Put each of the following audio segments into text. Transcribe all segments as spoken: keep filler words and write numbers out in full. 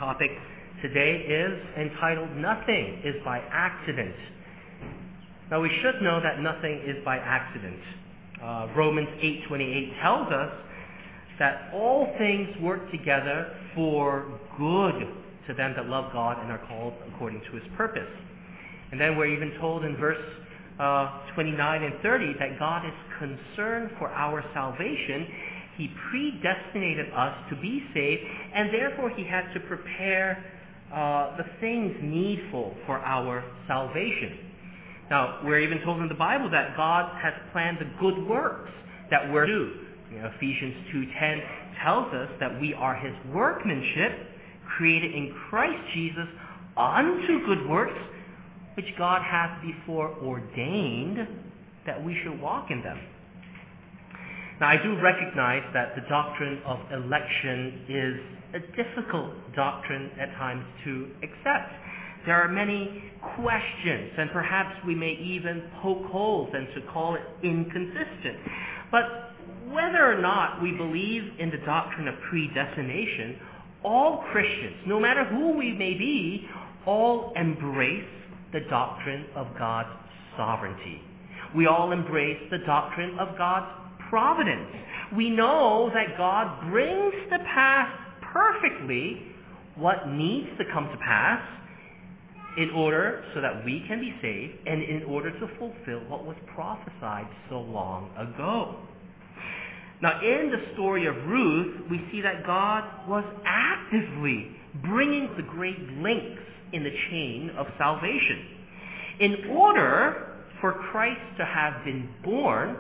topic today is entitled Nothing is by Accident. Now we should know that nothing is by accident. Uh, Romans eight twenty-eight tells us that all things work together for good to them that love God and are called according to his purpose. And then we're even told in verse uh, twenty-nine and thirty that God is concerned for our salvation. He predestinated us to be saved, and therefore he had to prepare uh, the things needful for our salvation. Now, we're even told in the Bible that God has planned the good works that we're to do. You know, Ephesians two ten tells us that we are his workmanship, created in Christ Jesus unto good works, which God hath before ordained that we should walk in them. Now, I do recognize that the doctrine of election is a difficult doctrine at times to accept. There are many questions, and perhaps we may even poke holes and to call it inconsistent. But whether or not we believe in the doctrine of predestination, all Christians, no matter who we may be, all embrace the doctrine of God's sovereignty. We all embrace the doctrine of God's providence. We know that God brings to pass perfectly what needs to come to pass in order so that we can be saved and in order to fulfill what was prophesied so long ago. Now, in the story of Ruth, we see that God was actively bringing the great links in the chain of salvation. In order for Christ to have been born,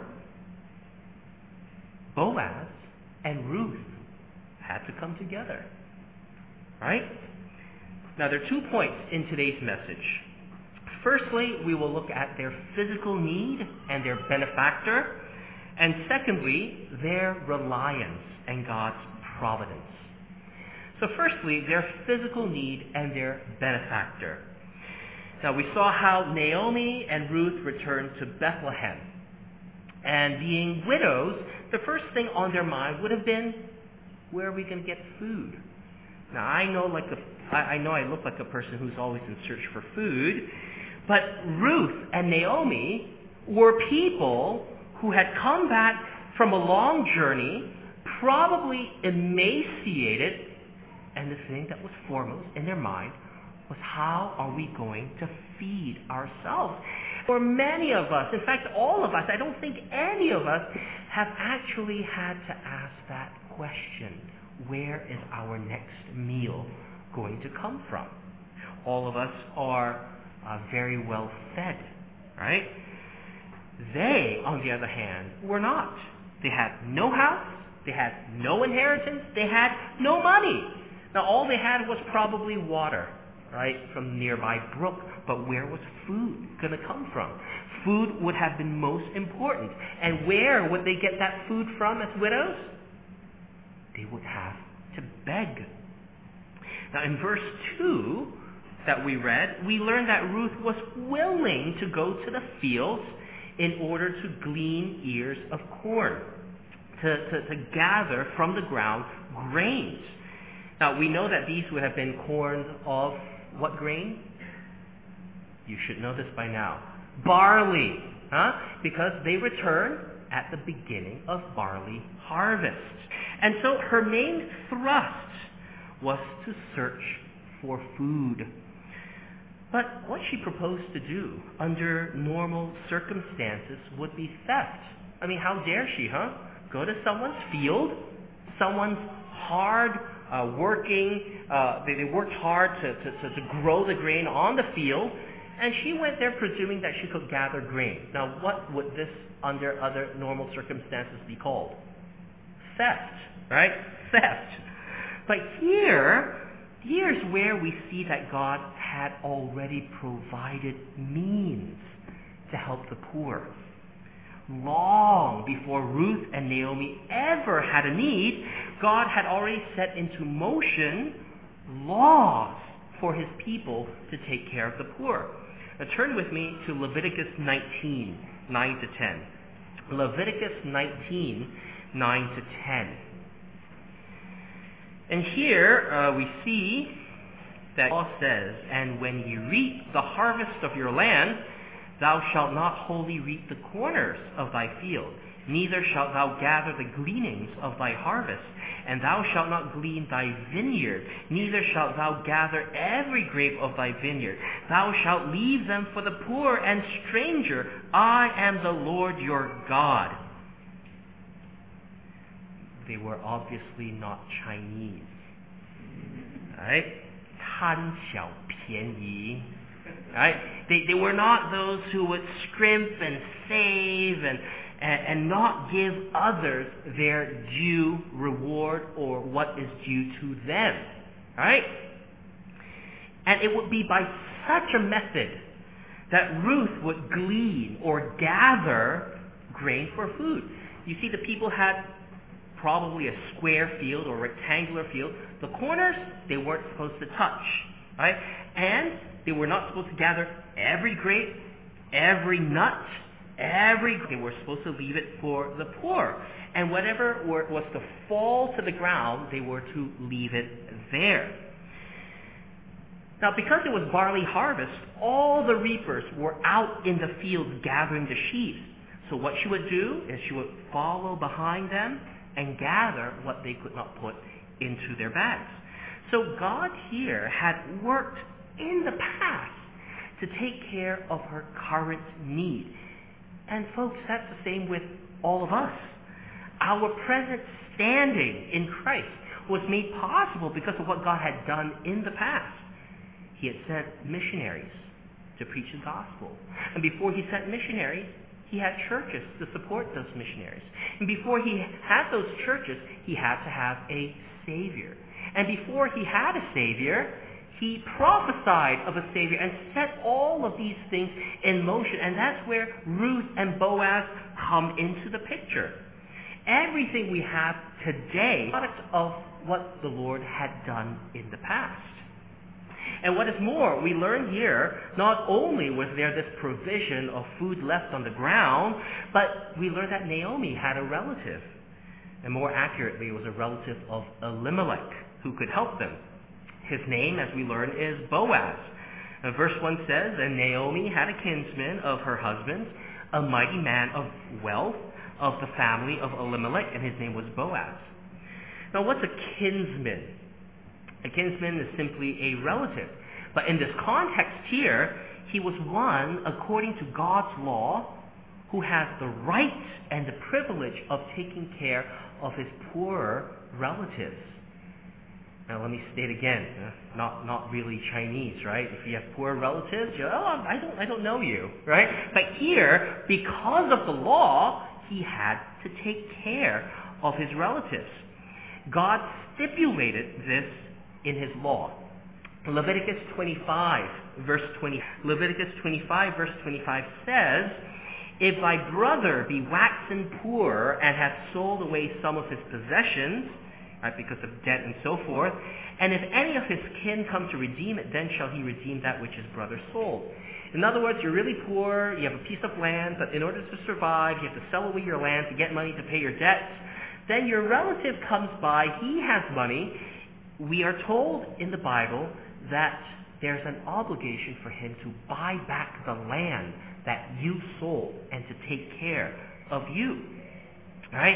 Boaz and Ruth had to come together. Right? Now, there are two points in today's message. Firstly, we will look at their physical need and their benefactor. And secondly, their reliance and God's providence. So firstly, their physical need and their benefactor. Now, we saw how Naomi and Ruth returned to Bethlehem. And being widows, the first thing on their mind would have been, where are we going to get food? Now, I know like a, I know I look like a person who's always in search for food, but Ruth and Naomi were people who had come back from a long journey, probably emaciated, and the thing that was foremost in their mind was, how are we going to feed ourselves? For many of us, in fact all of us, I don't think any of us have actually had to ask that question. Where is our next meal going to come from? All of us are uh, very well fed, right? They, on the other hand, were not. They had no house, they had no inheritance, they had no money. Now all they had was probably water, right, from the nearby brook. But where was food going to come from? Food would have been most important. And where would they get that food from as widows? They would have to beg. Now in verse two that we read, we learned that Ruth was willing to go to the fields in order to glean ears of corn, to, to, to gather from the ground grains. Now we know that these would have been corn of what grain? You should know this by now. Barley, huh? Because they return at the beginning of barley harvest. And so her main thrust was to search for food. But what she proposed to do under normal circumstances would be theft. I mean, how dare she, huh? Go to someone's field, someone's hard uh, working, uh, they, they worked hard to, to, to, to grow the grain on the field, and she went there presuming that she could gather grain. Now, what would this, under other normal circumstances, be called? Theft, right? Theft. But here, here's where we see that God had already provided means to help the poor. Long before Ruth and Naomi ever had a need, God had already set into motion laws for his people to take care of the poor. Now turn with me to Leviticus nineteen, nine to ten. Leviticus nineteen, nine to ten. And here uh, we see that God says, "And when ye reap the harvest of your land, thou shalt not wholly reap the corners of thy field, neither shalt thou gather the gleanings of thy harvest. And thou shalt not glean thy vineyard, neither shalt thou gather every grape of thy vineyard. Thou shalt leave them for the poor and stranger. I am the Lord your God." They were obviously not Chinese. Right? 贪小便宜. Right? They, they were not those who would scrimp and save and And, and not give others their due reward or what is due to them. Right? And it would be by such a method that Ruth would glean or gather grain for food. You see, the people had probably a square field or rectangular field. The corners, they weren't supposed to touch. Right? And they were not supposed to gather every grape, every nut, Every they were supposed to leave it for the poor. And whatever were, was to fall to the ground, they were to leave it there. Now, because it was barley harvest, all the reapers were out in the fields gathering the sheaves. So what she would do is she would follow behind them and gather what they could not put into their bags. So God here had worked in the past to take care of her current need. And folks, that's the same with all of us. Our present standing in Christ was made possible because of what God had done in the past. He had sent missionaries to preach the gospel. And before he sent missionaries, he had churches to support those missionaries. And before he had those churches, he had to have a Savior. And before he had a Savior, he prophesied of a Savior and set all of these things in motion. And that's where Ruth and Boaz come into the picture. Everything we have today is a product of what the Lord had done in the past. And what is more, we learn here, not only was there this provision of food left on the ground, but we learn that Naomi had a relative. And more accurately, it was a relative of Elimelech who could help them. His name, as we learn, is Boaz. Now, verse one says, "And Naomi had a kinsman of her husband's, a mighty man of wealth, of the family of Elimelech, and his name was Boaz." Now, what's a kinsman? A kinsman is simply a relative. But in this context here, he was one, according to God's law, who has the right and the privilege of taking care of his poorer relatives. Now, let me state again, uh, not not really Chinese, right? If you have poor relatives, you're, oh, I don't, I don't know you, right? But here, because of the law, he had to take care of his relatives. God stipulated this in his law. Leviticus twenty-five, verse twenty. Leviticus twenty-five, verse twenty-five says, "If thy brother be waxen poor and hath sold away some of his possessions," right, because of debt and so forth, "and if any of his kin come to redeem it, then shall he redeem that which his brother sold." In other words, you're really poor, you have a piece of land, but in order to survive, you have to sell away your land to get money to pay your debts. Then your relative comes by, he has money. We are told in the Bible that there's an obligation for him to buy back the land that you sold and to take care of you. Right?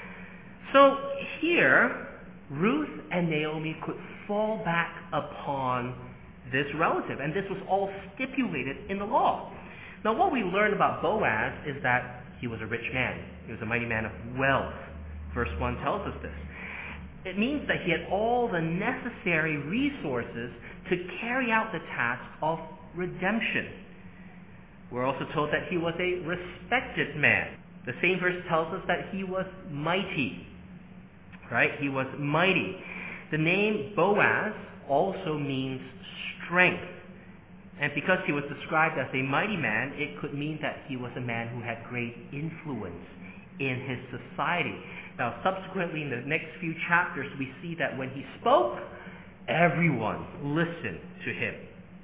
So here, Ruth and Naomi could fall back upon this relative, and this was all stipulated in the law. Now, what we learn about Boaz is that he was a rich man. He was a mighty man of wealth. Verse one tells us this. It means that he had all the necessary resources to carry out the task of redemption. We're also told that he was a respected man. The same verse tells us that he was mighty. Right? He was mighty. The name Boaz also means strength. And because he was described as a mighty man, it could mean that he was a man who had great influence in his society. Now, subsequently, in the next few chapters, we see that when he spoke, everyone listened to him.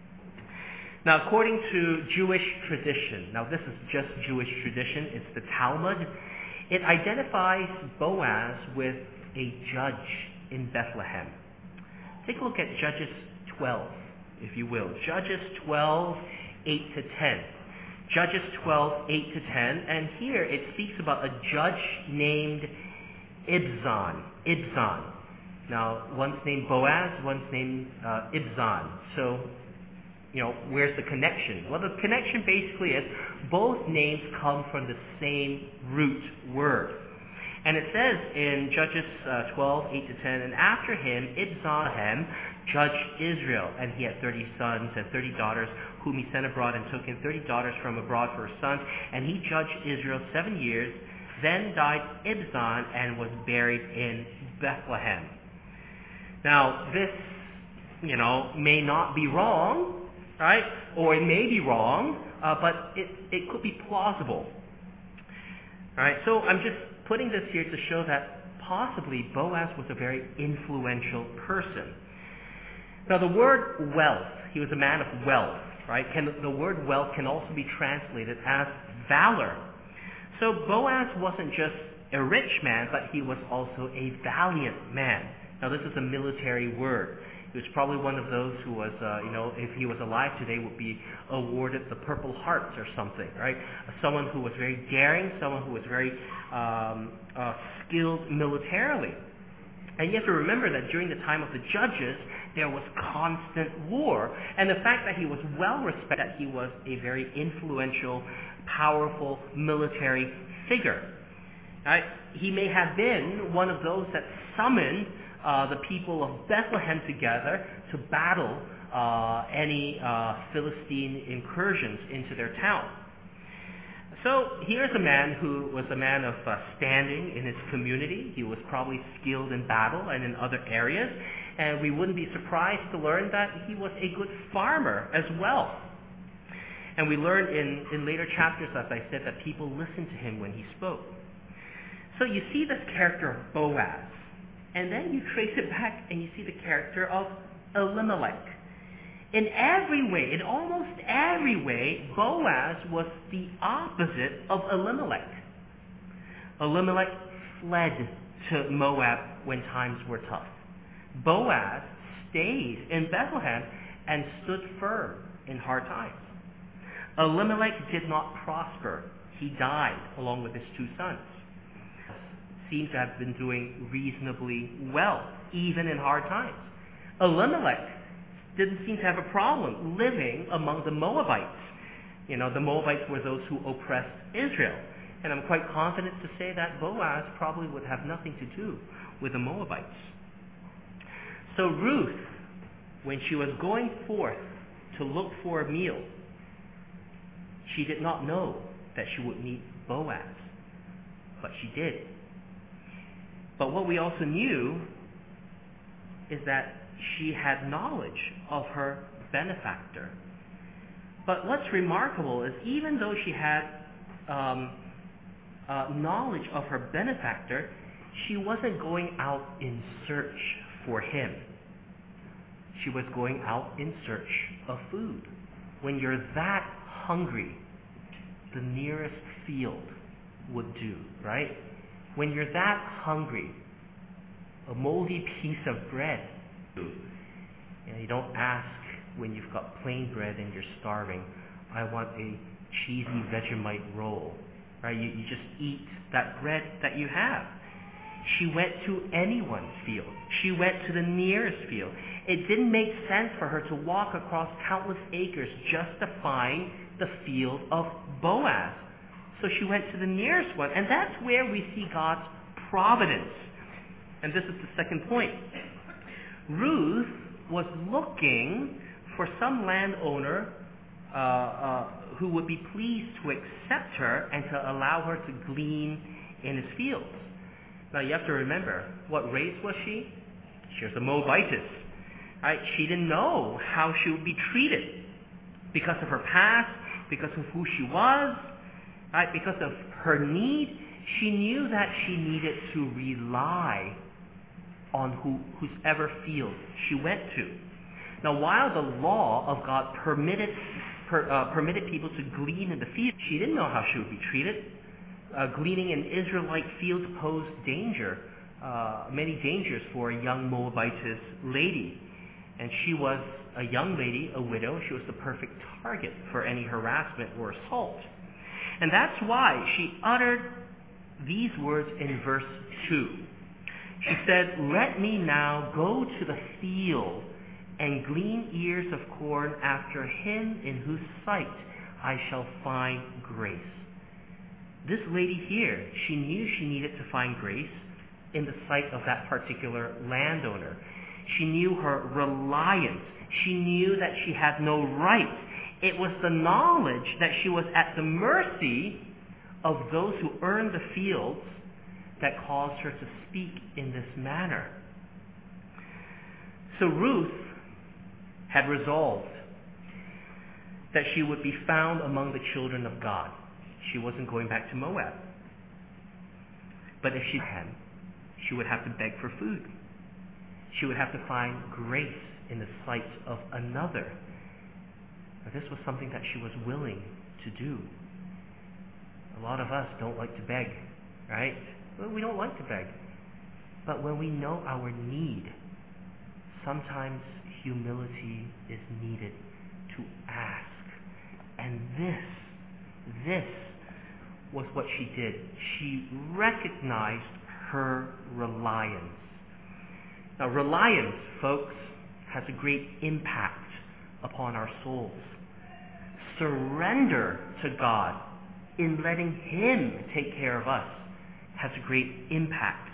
Now, according to Jewish tradition, now this is just Jewish tradition, it's the Talmud, it identifies Boaz with a judge in Bethlehem. Take a look at Judges twelve. if you will. Judges twelve, eight to ten. Judges twelve, eight to ten. And here it speaks about a judge named Ibzan. Ibzan. Now, one's named Boaz, one's named uh, Ibzan. So, you know, where's the connection? Well, the connection basically is both names come from the same root word. And it says in Judges uh, twelve, eight to ten, and after him, Ibzan judged Israel, and he had thirty sons and thirty daughters, whom he sent abroad, and took in thirty daughters from abroad for his sons, and he judged Israel seven years. Then died Ibzan and was buried in Bethlehem. Now, this, you know, may not be wrong, right? Or it may be wrong, uh, but it, it could be plausible. All right, so I'm just putting this here to show that possibly Boaz was a very influential person. Now, the word wealth, he was a man of wealth, right? Can, the word wealth can also be translated as valor. So Boaz wasn't just a rich man, but he was also a valiant man. Now, this is a military word. He was probably one of those who was, uh, you know, if he was alive today, would be awarded the Purple Hearts or something, right? Someone who was very daring, someone who was very um, uh, skilled militarily. And you have to remember that during the time of the judges, there was constant war. And the fact that he was well respected, that he was a very influential, powerful military figure. Right? He may have been one of those that summoned uh, the people of Bethlehem together to battle uh, any uh, Philistine incursions into their town. So here's a man who was a man of uh, standing in his community. He was probably skilled in battle and in other areas. And we wouldn't be surprised to learn that he was a good farmer as well. And we learned in, in later chapters, as I said, that people listened to him when he spoke. So you see this character of Boaz. And then you trace it back and you see the character of Elimelech. In every way, in almost every way, Boaz was the opposite of Elimelech. Elimelech fled to Moab when times were tough. Boaz stayed in Bethlehem and stood firm in hard times. Elimelech did not prosper. He died along with his two sons. Seems to have been doing reasonably well, even in hard times. Elimelech didn't seem to have a problem living among the Moabites. You know, the Moabites were those who oppressed Israel. And I'm quite confident to say that Boaz probably would have nothing to do with the Moabites. So Ruth, when she was going forth to look for a meal, she did not know that she would meet Boaz, but she did. But what we also knew is that she had knowledge of her benefactor. But what's remarkable is even though she had um, uh, knowledge of her benefactor, she wasn't going out in search for him. She was going out in search of food. When you're that hungry, the nearest field would do, right? When you're that hungry, a moldy piece of bread, you know, you don't ask when you've got plain bread and you're starving, I want a cheesy Vegemite roll, right? You, you just eat that bread that you have. She went to anyone's field. She went to the nearest field. It didn't make sense for her to walk across countless acres just to find the field of Boaz. So she went to the nearest one. And that's where we see God's providence. And this is the second point. Ruth was looking for some landowner uh, uh, who would be pleased to accept her and to allow her to glean in his fields. Now you have to remember, what race was she? She was a Moabitess. Right? She didn't know how she would be treated because of her past, because of who she was, right? Because of her need. She knew that she needed to rely on who, whoever field she went to. Now, while the law of God permitted per, uh, permitted people to glean in the field, she didn't know how she would be treated. Uh, gleaning in Israelite fields posed danger, uh, many dangers for a young Moabitess lady. And she was a young lady, a widow. She was the perfect target for any harassment or assault. And that's why she uttered these words in verse two. She said, "Let me now go to the field and glean ears of corn after him in whose sight I shall find grace." This lady here, she knew she needed to find grace in the sight of that particular landowner. She knew her reliance. She knew that she had no right. It was the knowledge that she was at the mercy of those who earned the fields that caused her to speak in this manner. So Ruth had resolved that she would be found among the children of God. She wasn't going back to Moab. But if she had, she would have to beg for food. She would have to find grace in the sight of another. Now, this was something that she was willing to do. A lot of us don't like to beg, right? Well, we don't like to beg. But when we know our need, sometimes humility is needed to ask. And this, this was what she did. She recognized her reliance. Now, reliance, folks, has a great impact upon our souls. Surrender to God in letting Him take care of us has a great impact.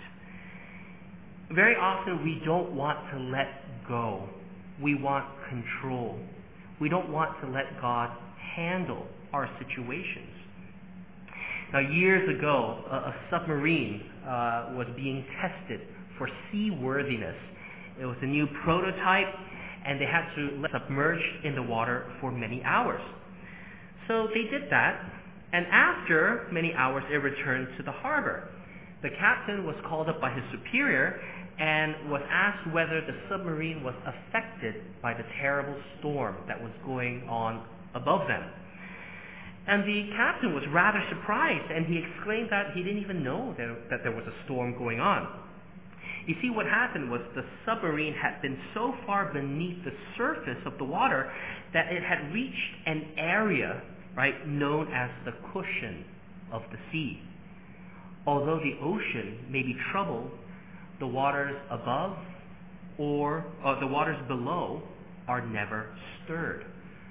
Very often we don't want to let go. We want control. We don't want to let God handle our situations. Now, years ago, a, a submarine uh, was being tested for seaworthiness. It was a new prototype, and they had to let it submerge in the water for many hours. So they did that, and after many hours, it returned to the harbor. The captain was called up by his superior and was asked whether the submarine was affected by the terrible storm that was going on above them. And the captain was rather surprised, and he exclaimed that he didn't even know that, that there was a storm going on. You see, what happened was the submarine had been so far beneath the surface of the water that it had reached an area, right, known as the cushion of the sea. Although the ocean may be troubled, the waters above or uh, the waters below are never stirred.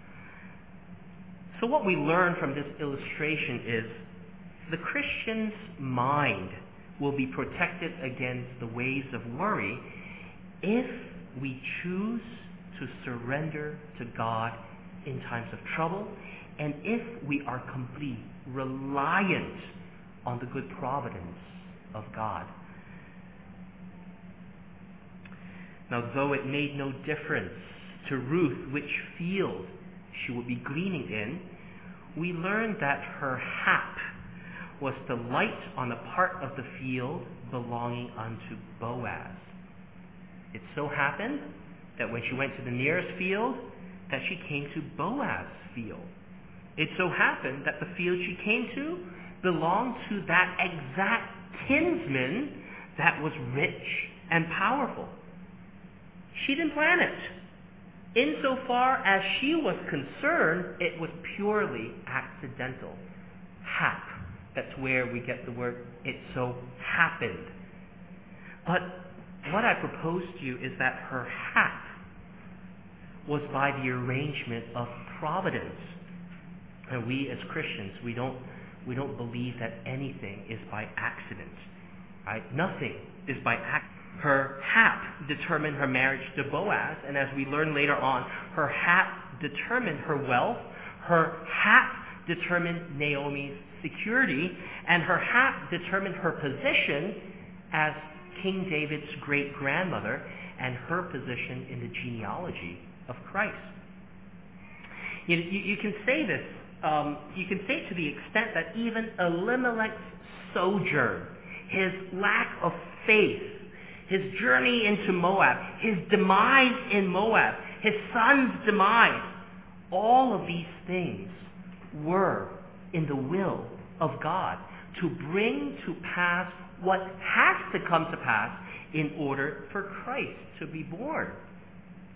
So what we learn from this illustration is the Christian's mind will be protected against the waves of worry if we choose to surrender to God in times of trouble, and if we are completely reliant on the good providence of God. Now, though it made no difference to Ruth which field she would be gleaning in, we learn that her hap was to light on a part of the field belonging unto Boaz. It so happened that when she went to the nearest field, that she came to Boaz's field. It so happened that the field she came to belonged to that exact kinsman that was rich and powerful. She didn't plan it. Insofar as she was concerned, it was purely accidental. Hap. That's where we get the word, it so happened. But what I propose to you is that her hap was by the arrangement of providence. And we as Christians, we don't we don't believe that anything is by accident. Right? Nothing is by accident. Her hap determined her marriage to Boaz, and as we learn later on, her hap determined her wealth, her hap determined Naomi's security, and her hap determined her position as King David's great-grandmother and her position in the genealogy of Christ. You, you, you can say this, um, you can say it to the extent that even Elimelech's sojourn, his lack of faith, his journey into Moab, his demise in Moab, his son's demise, all of these things were in the will of God to bring to pass what has to come to pass in order for Christ to be born.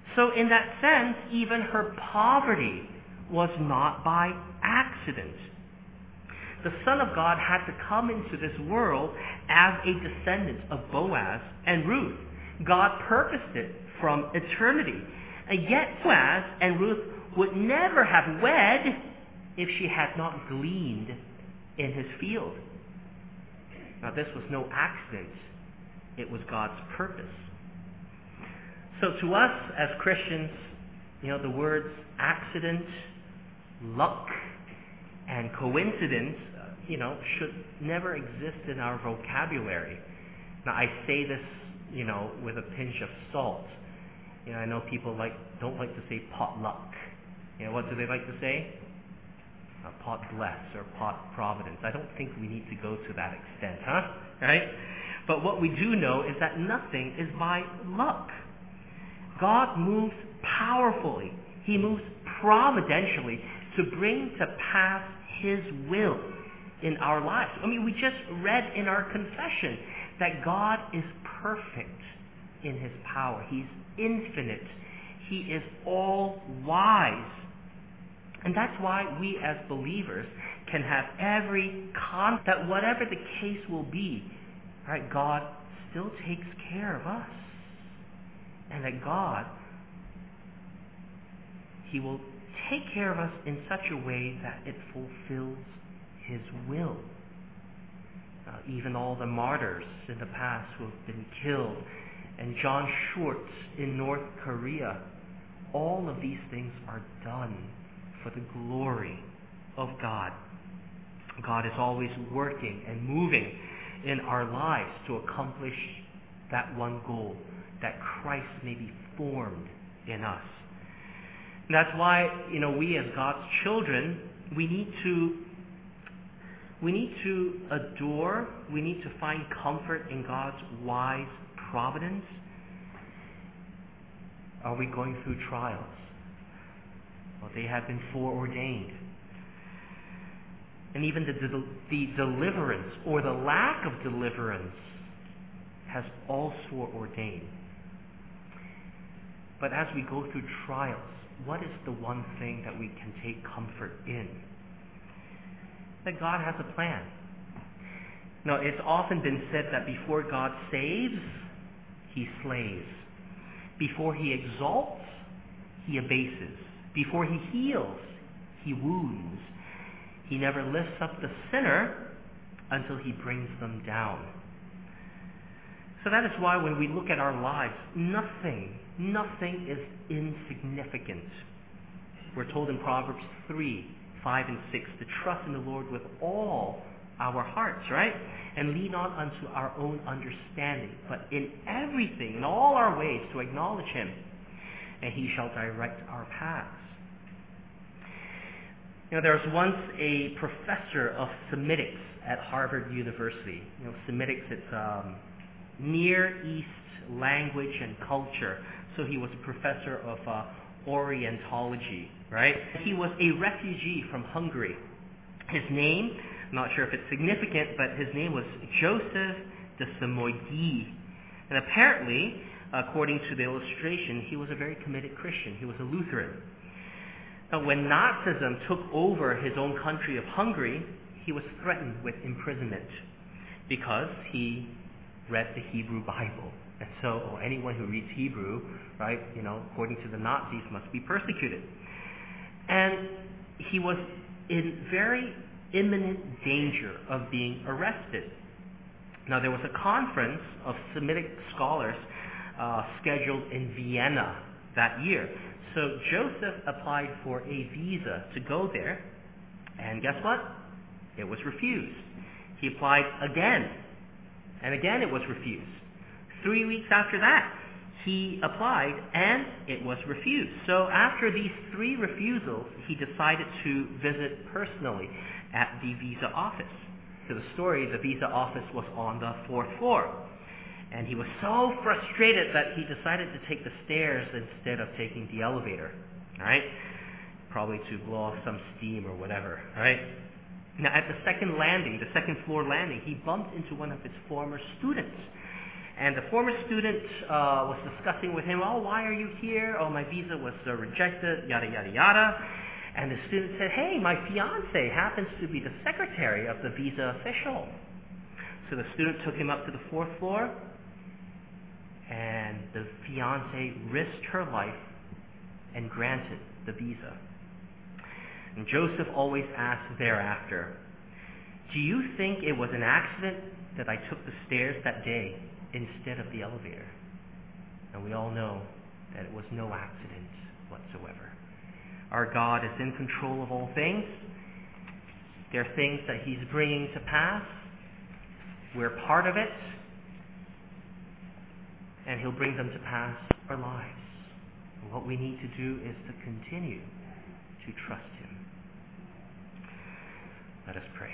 So in that sense, even her poverty was not by accident. The Son of God had to come into this world as a descendant of Boaz and Ruth. God purposed it from eternity. And yet Boaz and Ruth would never have wed if she had not gleaned in his field. Now this was no accident. It was God's purpose. So to us as Christians, you know, the words accident, luck, and coincidence, uh, you know, should never exist in our vocabulary. Now I say this, you know, with a pinch of salt. You know, I know people like don't like to say potluck. You know, what do they like to say? Uh, pot bless or pot providence. I don't think we need to go to that extent, huh? Right? But what we do know is that nothing is by luck. God moves powerfully. He moves providentially to bring to pass His will in our lives. I mean, we just read in our confession that God is perfect in His power. He's infinite. He is all wise. And that's why we as believers can have every confidence that whatever the case will be, right, God still takes care of us. And that God, He will take care of us in such a way that it fulfills His will. Uh, even all the martyrs in the past who have been killed, and John Schwartz in North Korea, all of these things are done for the glory of God. God is always working and moving in our lives to accomplish that one goal, that Christ may be formed in us. And that's why, you know, we as God's children, we need to we need to adore, we need to find comfort in God's wise providence. Are we going through trials? Well, they have been foreordained. And even the, the, the deliverance or the lack of deliverance has also ordained. But as we go through trials, what is the one thing that we can take comfort in? That God has a plan. Now, it's often been said that before God saves, He slays. Before He exalts, He abases. Before He heals, He wounds. He never lifts up the sinner until He brings them down. So that is why when we look at our lives, nothing, nothing is insignificant. We're told in Proverbs three, five, and six to trust in the Lord with all our hearts, right? And lean not unto our own understanding, but in everything, in all our ways, to acknowledge Him, and He shall direct our paths. You know, there was once a professor of Semitics at Harvard University. You know, Semitics, it's um, Near East language and culture. So he was a professor of uh, Orientology, right? He was a refugee from Hungary. His name, I'm not sure if it's significant, but his name was Joseph de Samoyedie. And apparently, according to the illustration, he was a very committed Christian. He was a Lutheran. Now, when Nazism took over his own country of Hungary, he was threatened with imprisonment because he read the Hebrew Bible. And so oh, anyone who reads Hebrew, right, you know, according to the Nazis, must be persecuted. And he was in very imminent danger of being arrested. Now, there was a conference of Semitic scholars uh, scheduled in Vienna that year. So Joseph applied for a visa to go there, and guess what? It was refused. He applied again, and again it was refused. Three weeks after that, he applied, and it was refused. So after these three refusals, he decided to visit personally at the visa office. To the story, the visa office was on the fourth floor. And he was so frustrated that he decided to take the stairs instead of taking the elevator, right? Probably to blow off some steam or whatever, right? Now, at the second landing, the second floor landing, he bumped into one of his former students. And the former student uh, was discussing with him, oh, why are you here? Oh, my visa was uh, rejected, yada, yada, yada. And the student said, hey, my fiance happens to be the secretary of the visa official. So the student took him up to the fourth floor, and the fiance risked her life and granted the visa. And Joseph always asked thereafter, do you think it was an accident that I took the stairs that day instead of the elevator? And we all know that it was no accident whatsoever. Our God is in control of all things. There are things that he's bringing to pass. We're part of it. And he'll bring them to pass in our lives. And what we need to do is to continue to trust him. Let us pray.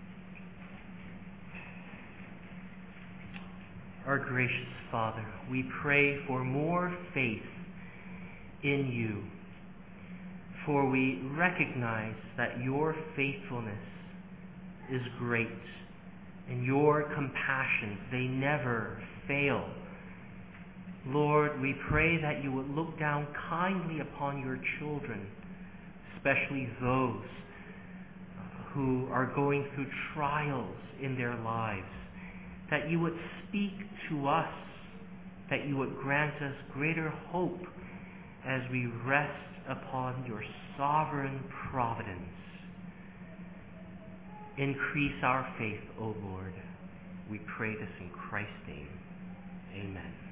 Our gracious Father, we pray for more faith in you, for we recognize that your faithfulness is great, and your compassions, they never fail. Lord, we pray that you would look down kindly upon your children, especially those who are going through trials in their lives, that you would speak to us, that you would grant us greater hope as we rest upon your sovereign providence. Increase our faith, O Lord. We pray this in Christ's name. Amen.